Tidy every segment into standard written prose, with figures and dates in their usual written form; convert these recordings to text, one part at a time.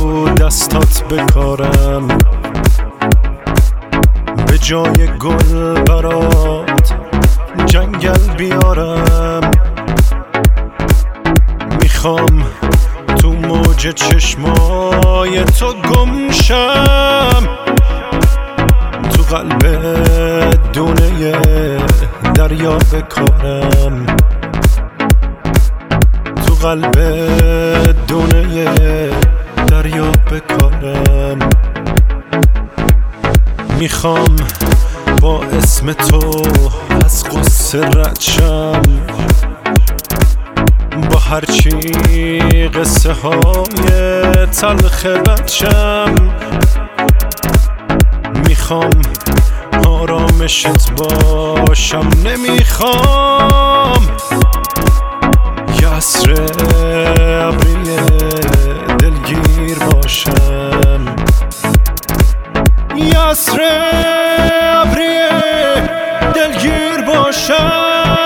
دستات بکارم، به جای گل برات جنگل بیارم. میخوام تو موج چشمای تو گم شم، تو قلب دونه دریا بکارم، تو قلب دونه دریا بکارم. میخوام با اسم تو از قصه رد شم، با هرچی قصه های تلخ رد شم. میخوام آرامشت باشم، نمیخوام یه عصر ابری دلگیر باشم، یه عصر ابری دلگیر باشم.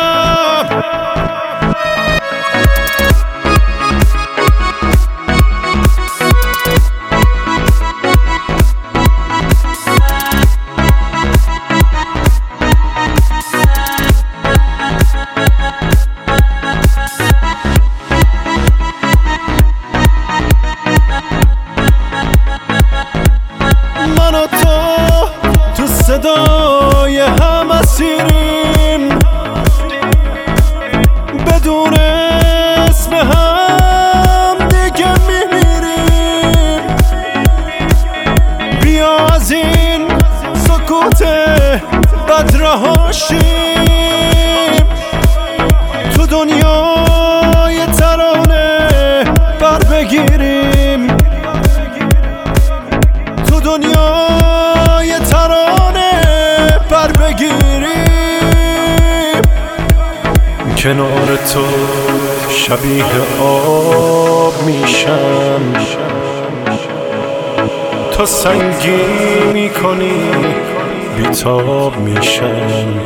من و تو صدای هم اسیریم، بدون اسم هم دیگه میمیریم. بیا از این سکوت بد رها شیم، تو دنیای ترانه بر بگیریم، تو دنیای ترانه بر بگیریم. کنار تو شبیه آب میشم، تو سنگی میکنی بیتاب میشم.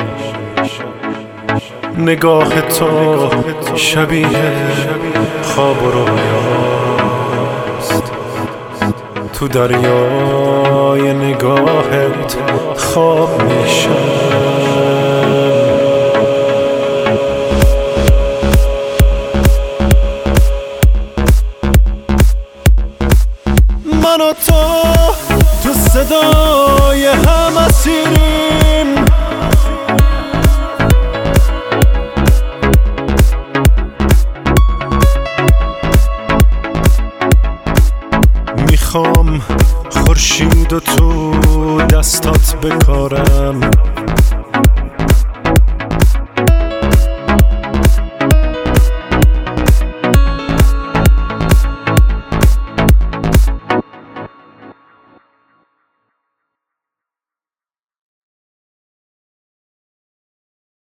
نگاه تو شبیه خواب و رویاست، تو دریای نگاهت خواب میشم. من و تو صدای هم اسیریم، میخوام خورشید و تو دستات بکارم،